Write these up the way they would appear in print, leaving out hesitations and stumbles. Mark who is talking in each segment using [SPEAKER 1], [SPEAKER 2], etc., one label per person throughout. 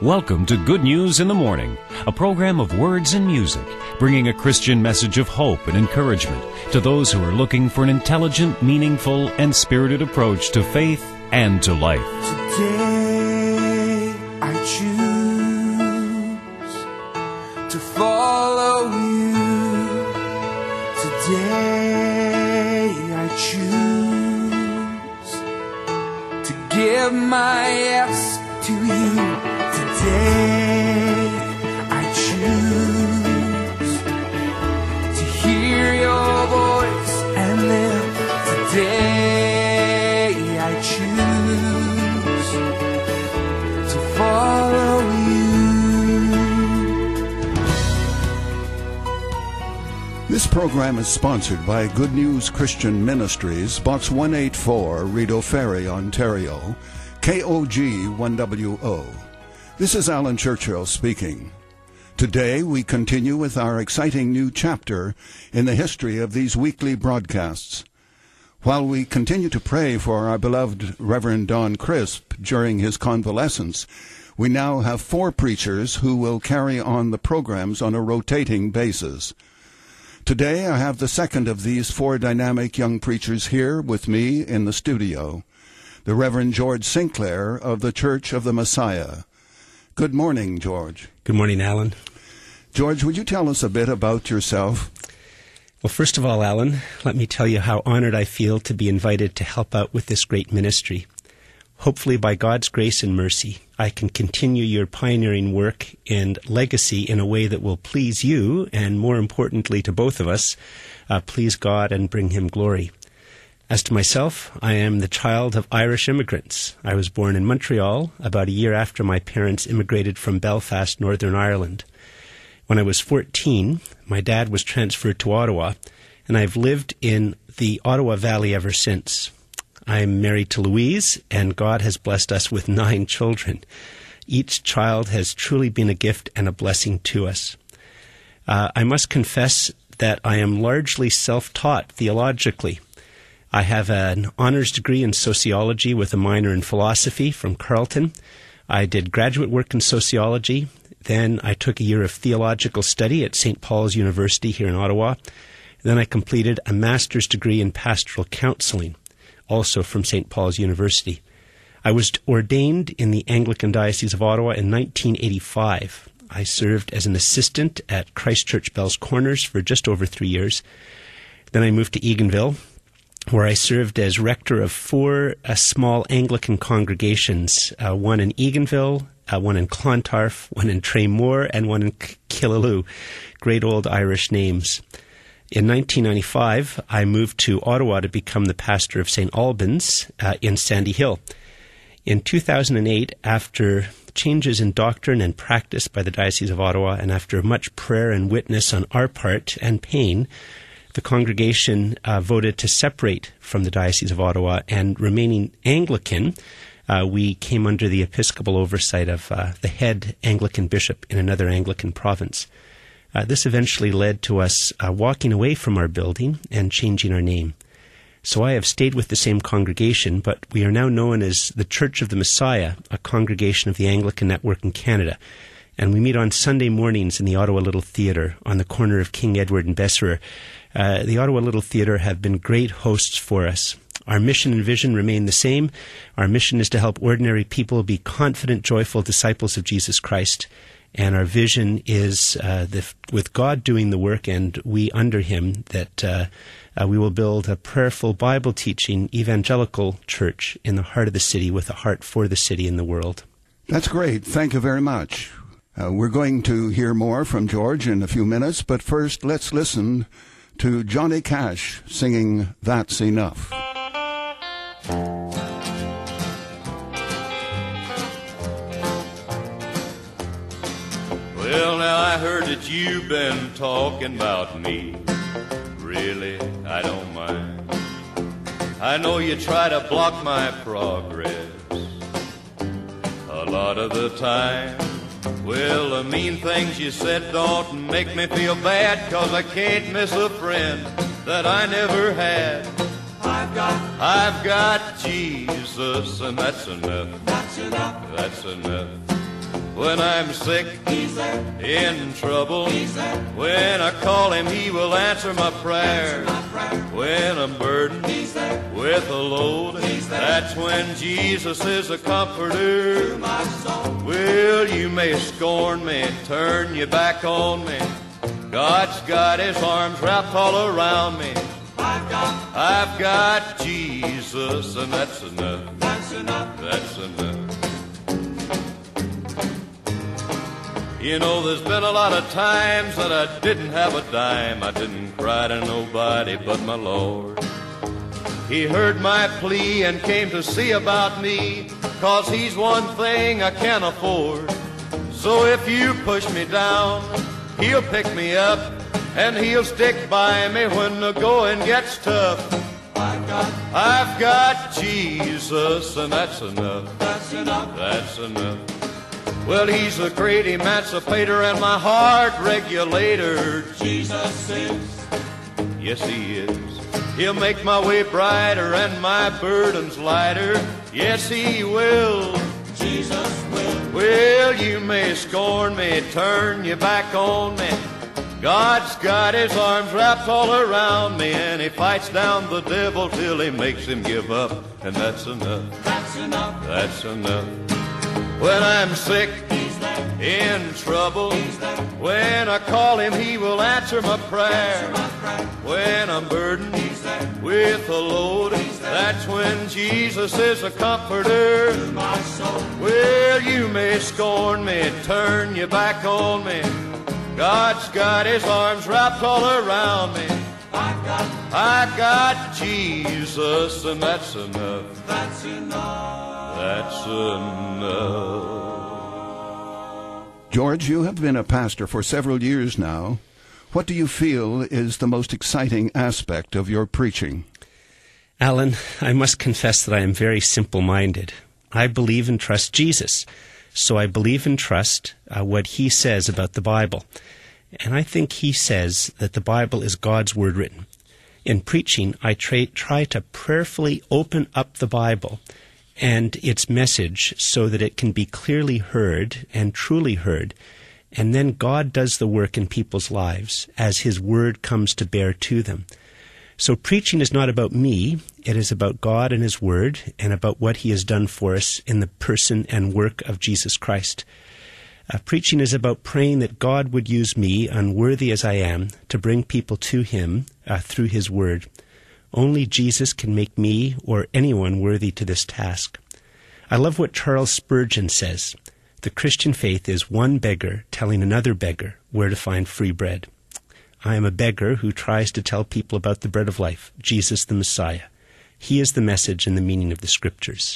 [SPEAKER 1] Welcome to Good News in the Morning, a program of words and music, bringing a Christian message of hope and encouragement to those who are looking for an intelligent, meaningful, and spirited approach to faith and to life.
[SPEAKER 2] Today I choose to follow you. Today I choose to give my yes to you. Today I choose to hear your voice and live. Today I choose to follow you.
[SPEAKER 3] This program is sponsored by Good News Christian Ministries, Box 184, Rideau Ferry, Ontario, KOG 1WO. This is Alan Churchill speaking. Today we continue with our exciting new chapter in the history of these weekly broadcasts. While we continue to pray for our beloved Reverend Don Crisp during his convalescence, we now have 4 preachers who will carry on the programs on a rotating basis. Today I have the second of these 4 dynamic young preachers here with me in the studio, the Reverend George Sinclair of the Church of the Messiah. Good morning, George.
[SPEAKER 4] Good morning, Alan.
[SPEAKER 3] George, would you tell us a bit about yourself?
[SPEAKER 4] Well, first of all, Alan, let me tell you how honored I feel to be invited to help out with this great ministry. Hopefully, by God's grace and mercy, I can continue your pioneering work and legacy in a way that will please you, and more importantly to both of us, please God and bring Him glory. As to myself, I am the child of Irish immigrants. I was born in Montreal about a year after my parents immigrated from Belfast, Northern Ireland. When I was 14, my dad was transferred to Ottawa, and I've lived in the Ottawa Valley ever since. I'm married to Louise, and God has blessed us with 9 children. Each child has truly been a gift and a blessing to us. I must confess that I am largely self-taught theologically. I have an honors degree in sociology with a minor in philosophy from Carleton. I did graduate work in sociology. Then I took a year of theological study at St. Paul's University here in Ottawa. Then I completed a master's degree in pastoral counseling, also from St. Paul's University. I was ordained in the Anglican Diocese of Ottawa in 1985. I served as an assistant at Christ Church Bell's Corners for just over 3 years. Then I moved to Eganville, where I served as rector of 4 small Anglican congregations, one in Eganville, one in Clontarf, one in Traymore, and one in Killaloe. Great old Irish names. In 1995, I moved to Ottawa to become the pastor of St. Albans in Sandy Hill. In 2008, after changes in doctrine and practice by the Diocese of Ottawa, and after much prayer and witness on our part and pain, the congregation voted to separate from the Diocese of Ottawa, and remaining Anglican, we came under the episcopal oversight of the head Anglican bishop in another Anglican province. This eventually led to us walking away from our building and changing our name. So I have stayed with the same congregation, but we are now known as the Church of the Messiah, a congregation of the Anglican Network in Canada. And we meet on Sunday mornings in the Ottawa Little Theatre on the corner of King Edward and Besserer. The Ottawa Little Theatre have been great hosts for us. Our mission and vision remain the same. Our mission is to help ordinary people be confident, joyful disciples of Jesus Christ. And our vision is, with God doing the work and we under Him, that we will build a prayerful, Bible-teaching, evangelical church in the heart of the city with a heart for the city and the world.
[SPEAKER 3] That's great. Thank you very much. We're going to hear more from George in a few minutes, but first let's listen to Johnny Cash singing That's Enough.
[SPEAKER 5] Well, now I heard that you've been talking about me. Really, I don't mind. I know you try to block my progress a lot of the time. Well, the mean things you said don't make me feel bad, 'cause I can't miss a friend that I never had. I've got Jesus, and that's enough. That's enough. When I'm sick,
[SPEAKER 2] He's there.
[SPEAKER 5] in trouble,
[SPEAKER 2] He's there.
[SPEAKER 5] when I call Him, He will answer my prayer.
[SPEAKER 2] My prayer.
[SPEAKER 5] When I'm burdened
[SPEAKER 2] He's there.
[SPEAKER 5] with a load,
[SPEAKER 2] He's there.
[SPEAKER 5] that's when Jesus is a comforter.
[SPEAKER 2] My soul.
[SPEAKER 5] Well, you may scorn me, turn your back on me. God's got His arms wrapped all around me. I've got Jesus, and that's enough.
[SPEAKER 2] That's enough.
[SPEAKER 5] That's enough. You know, there's been a lot of times that I didn't have a dime. I didn't cry to nobody but my Lord. He heard my plea and came to see about me, 'cause He's one thing I can't afford. So if you push me down, He'll pick me up, and He'll stick by me when the going gets tough. I've got Jesus, and that's enough.
[SPEAKER 2] That's enough.
[SPEAKER 5] That's enough. Well, He's a great emancipator and my heart regulator.
[SPEAKER 2] Jesus is.
[SPEAKER 5] Yes, He is. He'll make my way brighter and my burdens lighter. Yes, He will.
[SPEAKER 2] Jesus will.
[SPEAKER 5] Well, you may scorn me, turn your back on me. God's got His arms wrapped all around me, and He fights down the devil till He makes him give up. And that's enough.
[SPEAKER 2] That's enough.
[SPEAKER 5] That's enough. When I'm sick,
[SPEAKER 2] He's there.
[SPEAKER 5] in trouble,
[SPEAKER 2] He's there.
[SPEAKER 5] when I call Him, He will answer my prayer.
[SPEAKER 2] My prayer.
[SPEAKER 5] When I'm burdened
[SPEAKER 2] He's there.
[SPEAKER 5] with a load, that's when Jesus is a comforter.
[SPEAKER 2] My soul.
[SPEAKER 5] Well, you may scorn me, turn your back on me. God's got His arms wrapped all around me. I got Jesus, and that's enough.
[SPEAKER 2] That's enough.
[SPEAKER 5] That's enough.
[SPEAKER 3] George, you have been a pastor for several years now. What do you feel is the most exciting aspect of your preaching?
[SPEAKER 4] Alan, I must confess that I am very simple-minded. I believe and trust Jesus, so I believe and trust what He says about the Bible. And I think He says that the Bible is God's Word written. In preaching, I try to prayerfully open up the Bible and its message so that it can be clearly heard and truly heard. And then God does the work in people's lives as His Word comes to bear to them. So preaching is not about me. It is about God and His Word and about what He has done for us in the person and work of Jesus Christ. Preaching is about praying that God would use me, unworthy as I am, to bring people to Him through His Word. Only Jesus can make me or anyone worthy to this task. I love what Charles Spurgeon says. The Christian faith is one beggar telling another beggar where to find free bread. I am a beggar who tries to tell people about the bread of life, Jesus the Messiah. He is the message and the meaning of the Scriptures.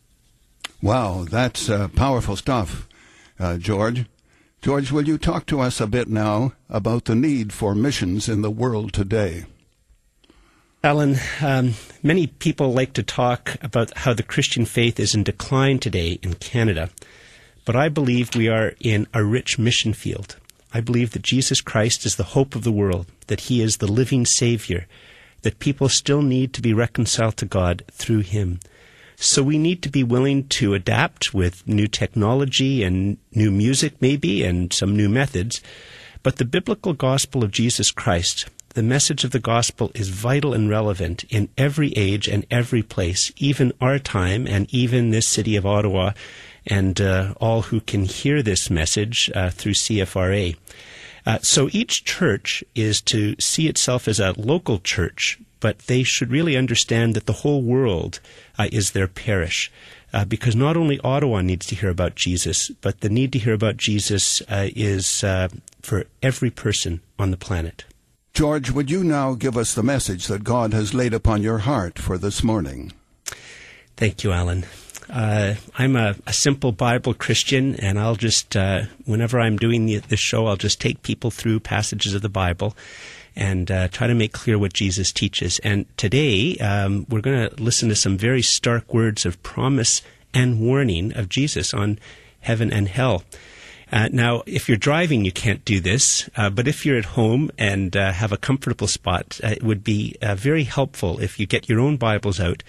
[SPEAKER 3] Wow, that's powerful stuff, George. George, will you talk to us a bit now about the need for missions in the world today?
[SPEAKER 4] Alan, many people like to talk about how the Christian faith is in decline today in Canada, but I believe we are in a rich mission field. I believe that Jesus Christ is the hope of the world, that He is the living Savior, that people still need to be reconciled to God through Him. So we need to be willing to adapt with new technology and new music maybe and some new methods. But the biblical gospel of Jesus Christ, the message of the gospel, is vital and relevant in every age and every place, even our time and even this city of Ottawa and all who can hear this message through CFRA. So each church is to see itself as a local church, but they should really understand that the whole world is their parish, because not only Ottawa needs to hear about Jesus, but the need to hear about Jesus is for every person on the planet.
[SPEAKER 3] George, would you now give us the message that God has laid upon your heart for this morning?
[SPEAKER 4] Thank you, Alan. I'm a simple Bible Christian, and I'll just, whenever I'm doing this show, I'll just take people through passages of the Bible and try to make clear what Jesus teaches. And today, we're going to listen to some very stark words of promise and warning of Jesus on heaven and hell. Now, if you're driving, you can't do this, but if you're at home and have a comfortable spot, it would be very helpful if you get your own Bibles out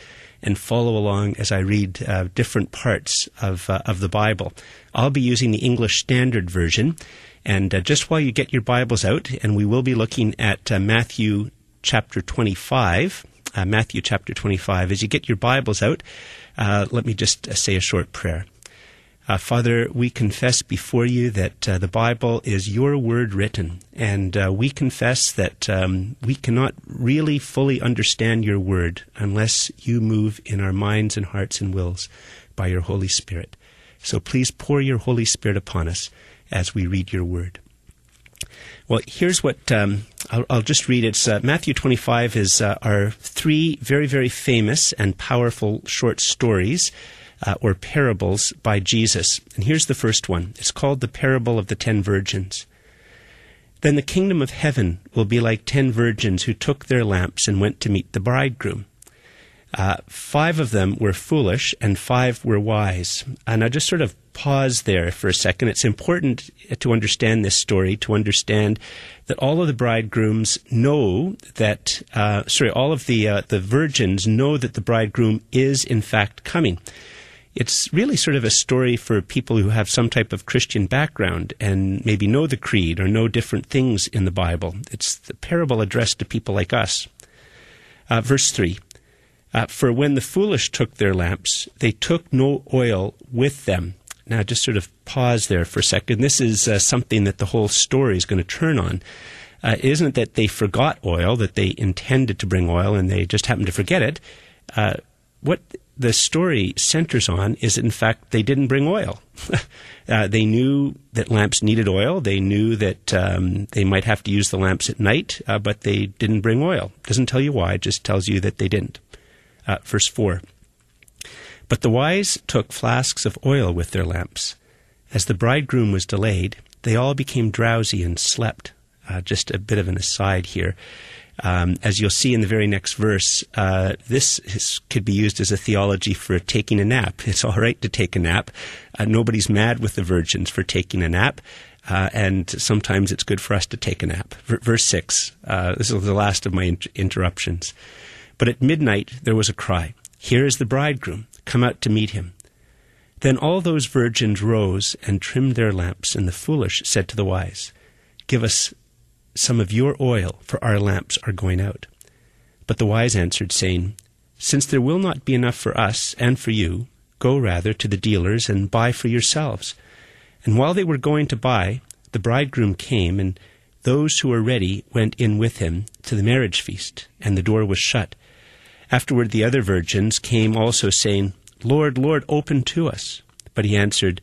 [SPEAKER 4] and follow along as I read different parts of the Bible. I'll be using the English Standard Version, and just while you get your Bibles out, and we will be looking at Matthew chapter 25. Matthew chapter 25. As you get your Bibles out, let me just say a short prayer. Father, we confess before you that the Bible is your word written, and we confess that we cannot really fully understand your word unless you move in our minds and hearts and wills by your Holy Spirit. So please pour your Holy Spirit upon us as we read your word. Well, here's what I'll just read. It's Matthew 25 is our three very, very famous and powerful short stories or parables by Jesus. And here's the first one. It's called the Parable of the 10 Virgins. Then the kingdom of heaven will be like 10 virgins who took their lamps and went to meet the bridegroom. 5 of them were foolish and 5 were wise. And I just sort of pause there for a second. It's important to understand this story, to understand that all of the bridegrooms know that, all of the virgins know that the bridegroom is in fact coming. It's really sort of a story for people who have some type of Christian background and maybe know the creed or know different things in the Bible. It's the parable addressed to people like us. Verse 3. For when the foolish took their lamps, they took no oil with them. Now, just sort of pause there for a second. This is something that the whole story is going to turn on. It isn't that they forgot oil, that they intended to bring oil and they just happened to forget it. What the story centers on is, in fact, they didn't bring oil. They knew that lamps needed oil. They knew that they might have to use the lamps at night, but they didn't bring oil. It doesn't tell you why, it just tells you that they didn't. Verse 4. But the wise took flasks of oil with their lamps. As the bridegroom was delayed, they all became drowsy and slept. Just a bit of an aside here. As you'll see in the very next verse, this could be used as a theology for taking a nap. It's all right to take a nap. Nobody's mad with the virgins for taking a nap, and sometimes it's good for us to take a nap. Verse 6, this is the last of my interruptions. But at midnight there was a cry, "Here is the bridegroom, come out to meet him." Then all those virgins rose and trimmed their lamps, and the foolish said to the wise, "Give us some of your oil, for our lamps are going out." But the wise answered, saying, "Since there will not be enough for us and for you, go rather to the dealers and buy for yourselves." And while they were going to buy, the bridegroom came, and those who were ready went in with him to the marriage feast, and the door was shut. Afterward the other virgins came also, saying, "Lord, Lord, open to us." But he answered,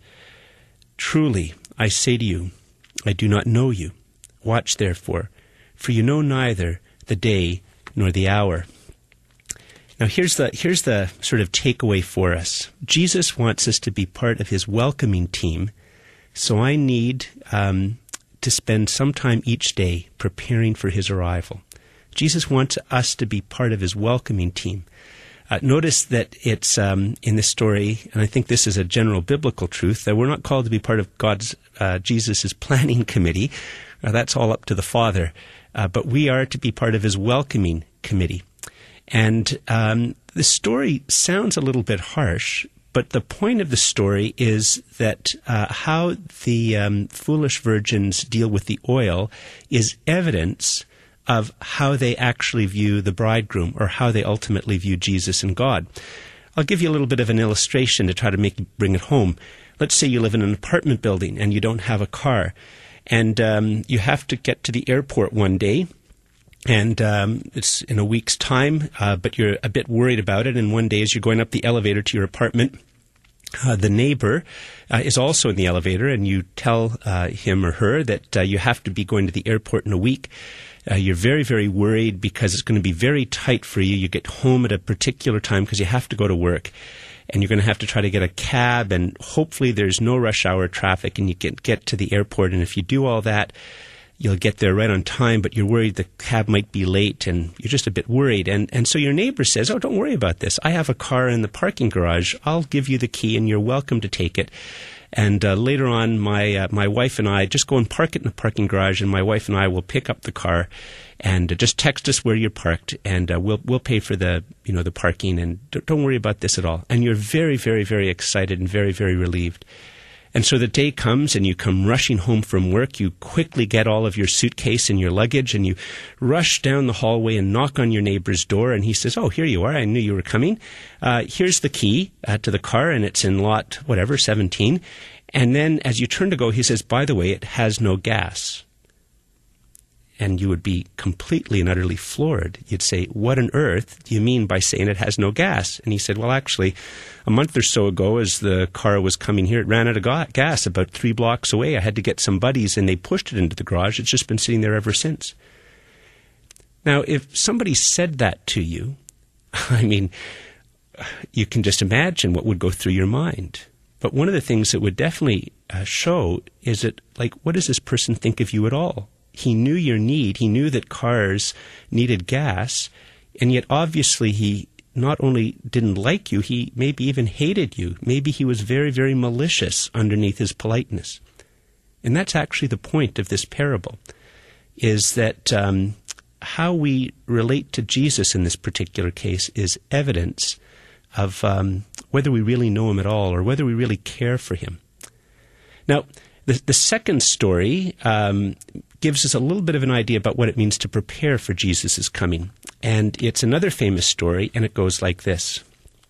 [SPEAKER 4] "Truly, I say to you, I do not know you. Watch therefore, for you know neither the day nor the hour." Now here's the sort of takeaway for us. Jesus wants us to be part of his welcoming team, so I need to spend some time each day preparing for his arrival. Jesus wants us to be part of his welcoming team. Notice that it's in this story, and I think this is a general biblical truth, that we're not called to be part of Jesus' planning committee. That's all up to the Father. But we are to be part of his welcoming committee. And the story sounds a little bit harsh, but the point of the story is that how the foolish virgins deal with the oil is evidence of how they actually view the bridegroom, or how they ultimately view Jesus and God. I'll give you a little bit of an illustration to try to bring it home. Let's say you live in an apartment building and you don't have a car, and you have to get to the airport one day, and it's in a week's time, but you're a bit worried about it, and one day as you're going up the elevator to your apartment, the neighbor is also in the elevator, and you tell him or her that you have to be going to the airport in a week. You're very, very worried because it's going to be very tight for you. You get home at a particular time because you have to go to work, and you're going to have to try to get a cab, and hopefully there's no rush hour traffic, and you get to the airport. And if you do all that, you'll get there right on time, but you're worried the cab might be late, and you're just a bit worried. And so your neighbor says, "Oh, don't worry about this. I have a car in the parking garage. I'll give you the key, and you're welcome to take it." And later on, my wife and I just go and park it in the parking garage, and my wife and I will pick up the car and just text us where you're parked, and we'll pay for the parking, and don't worry about this at all. And you're very, very, very excited and very, very relieved. And so the day comes, and you come rushing home from work. You quickly get all of your suitcase and your luggage, and you rush down the hallway and knock on your neighbor's door. And he says, "Oh, here you are. I knew you were coming. Here's the key to the car, and it's in lot 17. And then as you turn to go, he says, "By the way, it has no gas." And you would be completely and utterly floored. You'd say, "What on earth do you mean by saying it has no gas?" And he said, "Well, actually, a month or so ago, as the car was coming here, it ran out of gas about 3 blocks away. I had to get some buddies, and they pushed it into the garage. It's just been sitting there ever since." Now, if somebody said that to you, I mean, you can just imagine what would go through your mind. But one of the things that would definitely show is that, like, what does this person think of you at all? He knew your need. He knew that cars needed gas, and yet obviously he not only didn't like you, he maybe even hated you. Maybe he was very, very malicious underneath his politeness. And that's actually the point of this parable, is that how we relate to Jesus in this particular case is evidence of whether we really know him at all or whether we really care for him. Now, the second story gives us a little bit of an idea about what it means to prepare for Jesus' coming. And it's another famous story, and it goes like this.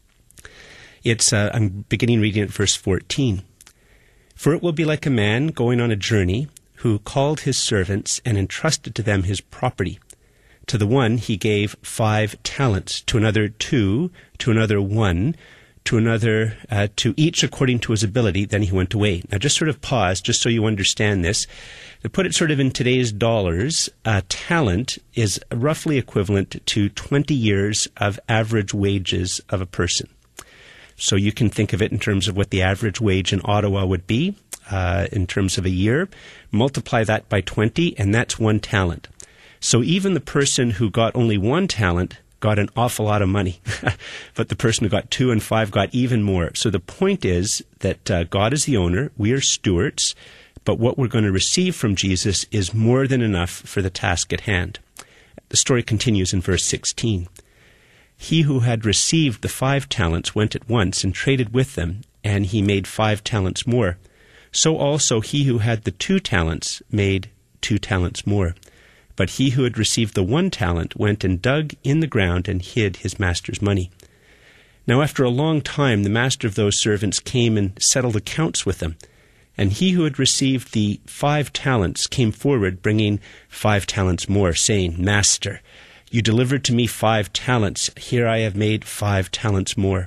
[SPEAKER 4] I'm beginning reading at verse 14. "For it will be like a man going on a journey who called his servants and entrusted to them his property. To the one he gave 5 talents, to another 2, to another 1, to another, to each according to his ability. Then he went away." Now just sort of pause, just so you understand this. To put it sort of in today's dollars, a talent is roughly equivalent to 20 years of average wages of a person. So you can think of it in terms of what the average wage in Ottawa would be in terms of a year. Multiply that by 20, and that's 1 talent. So even the person who got only 1 talent got an awful lot of money. But the person who got 2 and 5 got even more. So the point is that God is the owner, we are stewards, but what we're going to receive from Jesus is more than enough for the task at hand. The story continues in verse 16. "He who had received the 5 talents went at once and traded with them, and he made 5 talents more. So also he who had the 2 talents made 2 talents more. But he who had received the 1 talent went and dug in the ground and hid his master's money. Now after a long time the master of those servants came and settled accounts with them. And he who had received the 5 talents came forward, bringing 5 talents more, saying, 'Master, you delivered to me 5 talents. Here I have made 5 talents more.'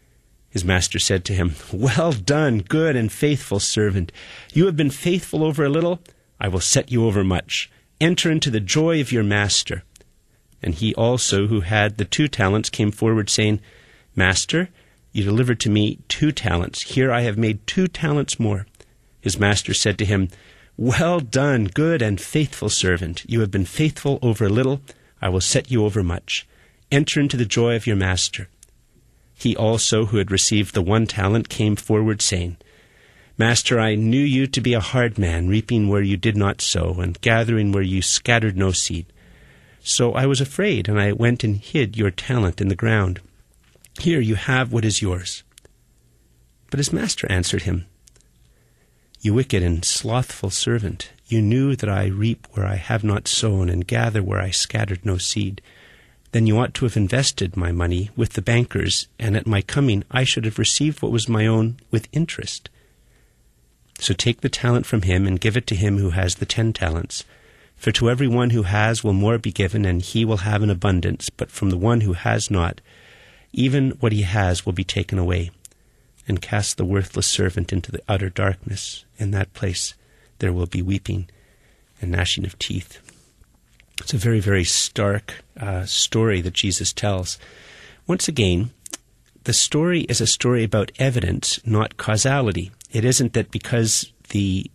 [SPEAKER 4] His master said to him, 'Well done, good and faithful servant. You have been faithful over a little. I will set you over much. Enter into the joy of your master.' And he also, who had the 2 talents, came forward, saying, 'Master, you delivered to me 2 talents. Here I have made 2 talents more.' His master said to him, 'Well done, good and faithful servant. You have been faithful over a little. I will set you over much. Enter into the joy of your master.' He also, who had received the 1 talent, came forward, saying, 'Master, I knew you to be a hard man, reaping where you did not sow, and gathering where you scattered no seed. So I was afraid, and I went and hid your talent in the ground. Here you have what is yours.' But his master answered him, 'You wicked and slothful servant, you knew that I reap where I have not sown, and gather where I scattered no seed. Then you ought to have invested my money with the bankers, and at my coming I should have received what was my own with interest. So take the talent from him and give it to him who has the 10 talents. For to every one who has will more be given, and he will have an abundance. But from the one who has not, even what he has will be taken away. And cast the worthless servant into the utter darkness. In that place there will be weeping and gnashing of teeth." It's a very, very stark story that Jesus tells. Once again, the story is a story about evidence, not causality. It isn't that because the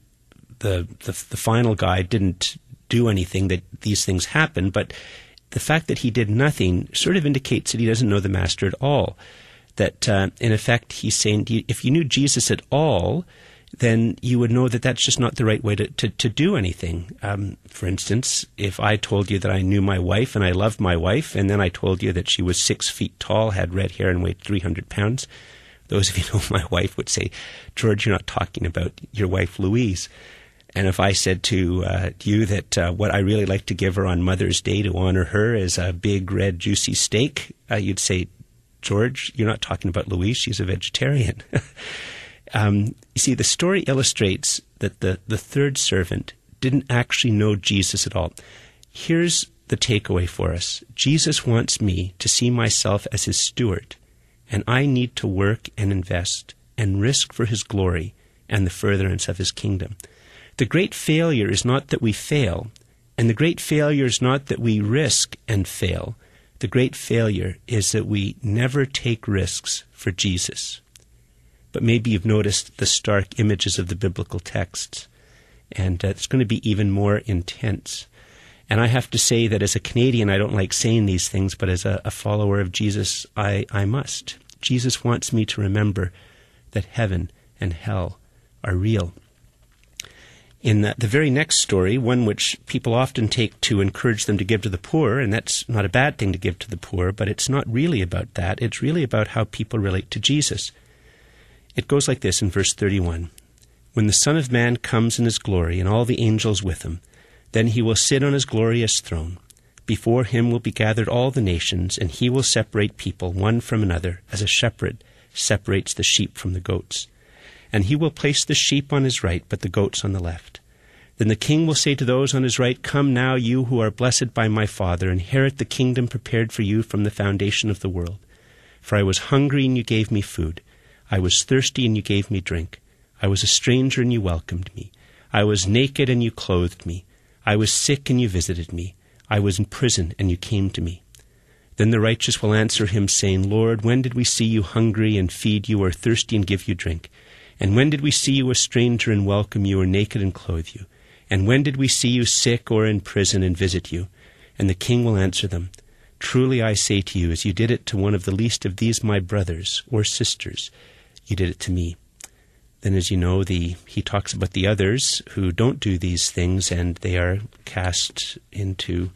[SPEAKER 4] final guy didn't do anything that these things happen, but the fact that he did nothing sort of indicates that he doesn't know the master at all. That, in effect, he's saying, if you knew Jesus at all, then you would know that that's just not the right way to do anything. For instance, if I told you that I knew my wife and I loved my wife, and then I told you that she was 6 feet tall, had red hair, and weighed 300 pounds, those of you who know my wife would say, George, you're not talking about your wife Louise. And if I said to you that what I really like to give her on Mother's Day to honor her is a big, red, juicy steak, you'd say, George, you're not talking about Louise, she's a vegetarian. You see, the story illustrates that the third servant didn't actually know Jesus at all. Here's the takeaway for us. Jesus wants me to see myself as his steward, and I need to work and invest and risk for his glory and the furtherance of his kingdom. The great failure is not that we fail, and the great failure is not that we risk and fail. The great failure is that we never take risks for Jesus. But maybe you've noticed the stark images of the biblical texts, and it's going to be even more intense. And I have to say that as a Canadian, I don't like saying these things, but as a follower of Jesus, I must. Jesus wants me to remember that heaven and hell are real. In the very next story, one which people often take to encourage them to give to the poor, and that's not a bad thing to give to the poor, but it's not really about that. It's really about how people relate to Jesus. It goes like this in verse 31. When the Son of Man comes in his glory and all the angels with him, then he will sit on his glorious throne. Before him will be gathered all the nations, and he will separate people one from another, as a shepherd separates the sheep from the goats. And he will place the sheep on his right, but the goats on the left. Then the king will say to those on his right, Come now, you who are blessed by my Father, inherit the kingdom prepared for you from the foundation of the world. For I was hungry, and you gave me food. I was thirsty, and you gave me drink. I was a stranger, and you welcomed me. I was naked, and you clothed me. I was sick, and you visited me. I was in prison, and you came to me. Then the righteous will answer him, saying, Lord, when did we see you hungry and feed you, or thirsty and give you drink? And when did we see you a stranger and welcome you, or naked and clothe you? And when did we see you sick or in prison and visit you? And the king will answer them, Truly I say to you, as you did it to one of the least of these my brothers or sisters, you did it to me. Then, as you know, he talks about the others who don't do these things, and they are cast into,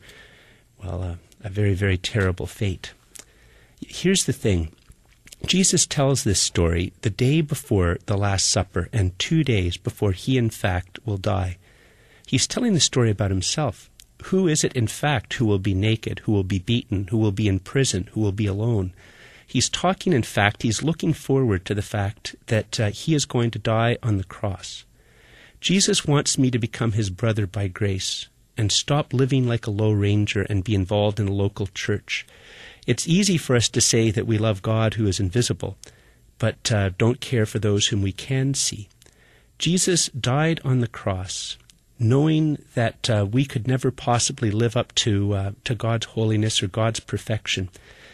[SPEAKER 4] a very, very terrible fate. Here's the thing. Jesus tells this story the day before the Last Supper and 2 days before he, in fact, will die. He's telling the story about himself. Who is it, in fact, who will be naked, who will be beaten, who will be in prison, who will be alone? He's talking, in fact, he's looking forward to the fact that he is going to die on the cross. Jesus wants me to become his brother by grace and stop living like a low ranger and be involved in a local church. It's easy for us to say that we love God who is invisible, but don't care for those whom we can see. Jesus died on the cross, knowing that we could never possibly live up to God's holiness or God's perfection.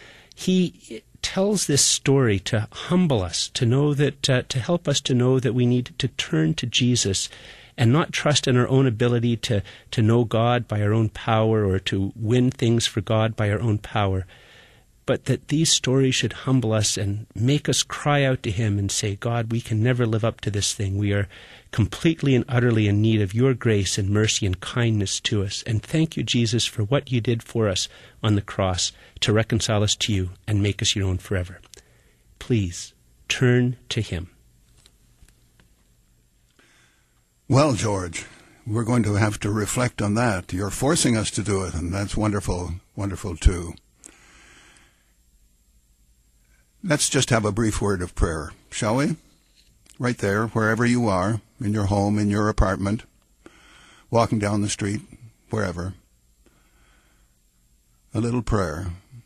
[SPEAKER 4] He tells this story to humble us, to know that, to help us to know that we need to turn to Jesus and not trust in our own ability to know God by our own power or to win things for God by our own power, but that these stories should humble us and make us cry out to him and say, God, we can never live up to this thing. We are completely and utterly in need of your grace and mercy and kindness to us. And thank you, Jesus, for what you did for us on the cross to reconcile us to you and make us your own forever. Please turn to him.
[SPEAKER 3] Well, George, we're going to have to reflect on that. You're forcing us to do it, and that's wonderful, wonderful too. Let's just have a brief word of prayer, shall we? Right there, wherever you are, in your home, in your apartment, walking down the street, wherever. A little prayer.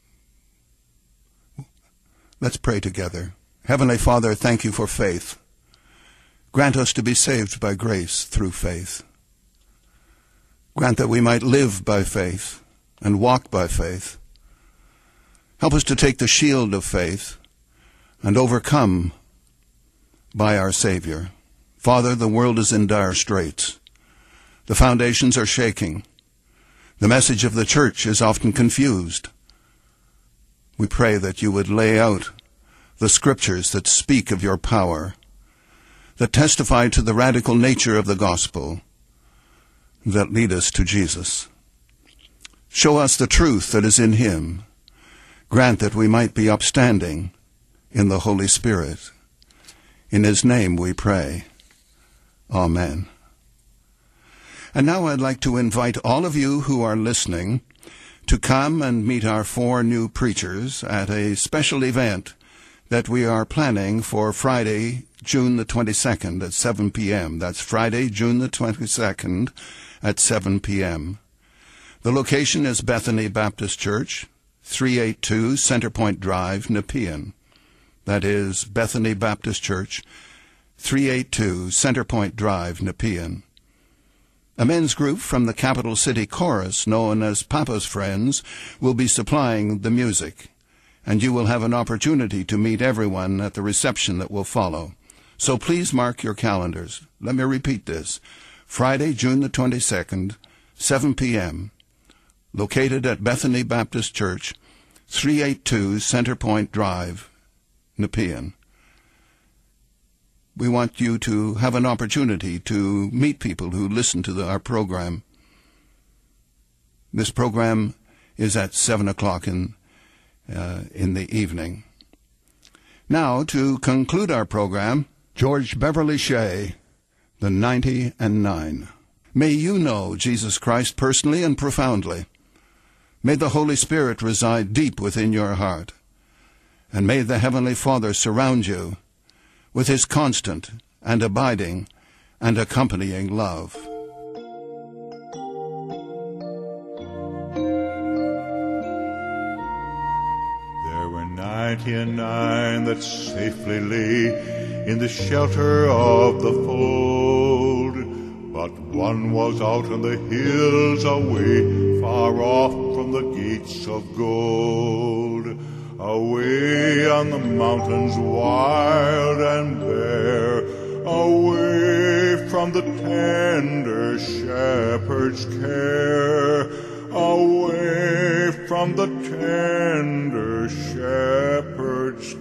[SPEAKER 3] Let's pray together. Heavenly Father, thank you for faith. Grant us to be saved by grace through faith. Grant that we might live by faith and walk by faith. Help us to take the shield of faith and overcome by our Savior. Father, the world is in dire straits. The foundations are shaking. The message of the church is often confused. We pray that you would lay out the scriptures that speak of your power, that testify to the radical nature of the gospel that lead us to Jesus. Show us the truth that is in him. Grant that we might be upstanding in the Holy Spirit. In his name we pray. Amen. And now I'd like to invite all of you who are listening to come and meet our 4 new preachers at a special event that we are planning for Friday, June the 22nd at 7 p.m. That's Friday, June the 22nd at 7 p.m. The location is Bethany Baptist Church, 382 Centerpoint Drive, Nepean. That is Bethany Baptist Church, 382 Centerpoint Drive, Nepean. A men's group from the Capital City Chorus, known as Papa's Friends, will be supplying the music, and you will have an opportunity to meet everyone at the reception that will follow. So please mark your calendars. Let me repeat this. Friday, June the 22nd, 7 p.m., located at Bethany Baptist Church, 382 Centerpoint Drive, Nepean. We want you to have an opportunity to meet people who listen to our program. This program is at 7 o'clock in the evening. Now, to conclude our program, George Beverly Shea, the 90 and 9. May you know Jesus Christ personally and profoundly. May the Holy Spirit reside deep within your heart. And may the Heavenly Father surround you with his constant and abiding and accompanying love.
[SPEAKER 5] There were 99 that safely lay in the shelter of the fold, but one was out on the hills away, far off from the gates of gold, away on the mountains wild and bare, away from the tender shepherd's care, away from the tender shepherd's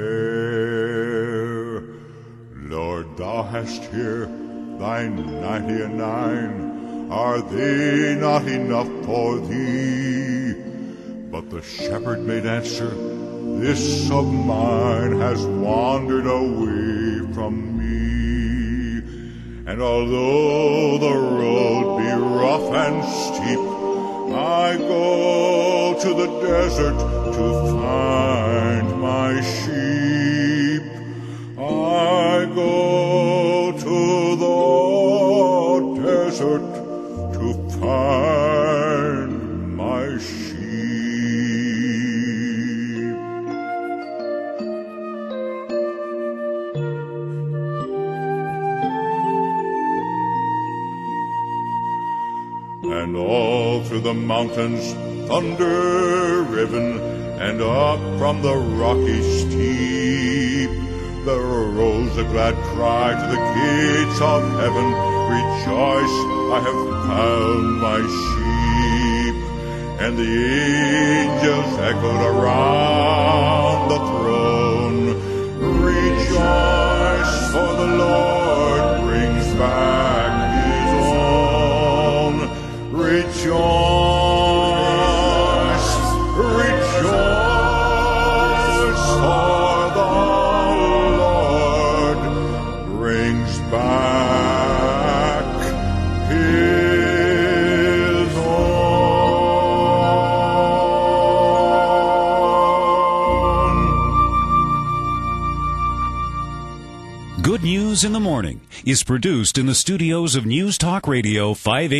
[SPEAKER 5] care. Lord, thou hast here thy 99, are they not enough for thee? But the shepherd made answer, this of mine has wandered away from me. And although the road be rough and steep, I go to the desert to find my sheep. I go to the desert to find my sheep. And all through the mountains thunder riven, and up from the rocky steep, there arose a glad cry to the gates of heaven, rejoice, I have found my sheep. And the angels echoed around the throne, rejoice, for the Lord brings back his own. Rejoice, rejoice, for the Lord brings back his own.
[SPEAKER 1] Good News in the Morning is produced in the studios of News Talk Radio 580.